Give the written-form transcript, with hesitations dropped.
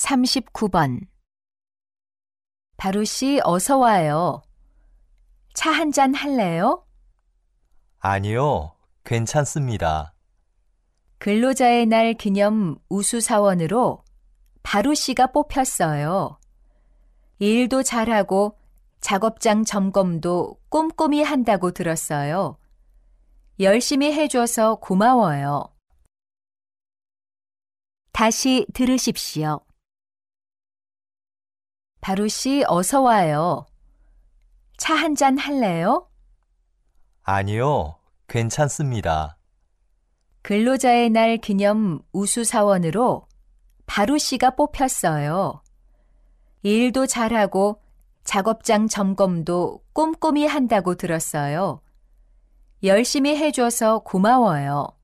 39번. 바로씨, 어서 와요. 차 한 잔 할래요? 아니요, 괜찮습니다. 근로자의 날 기념 우수사원으로 바로씨가 뽑혔어요. 일도 잘하고 작업장 점검도 꼼꼼히 한다고 들었어요. 열심히 해줘서 고마워요. 다시 들으십시오. 바로씨, 어서 와요. 차 한 잔 할래요? 아니요, 괜찮습니다. 근로자의 날 기념 우수사원으로 바로씨가 뽑혔어요. 일도 잘하고 작업장 점검도 꼼꼼히 한다고 들었어요. 열심히 해줘서 고마워요.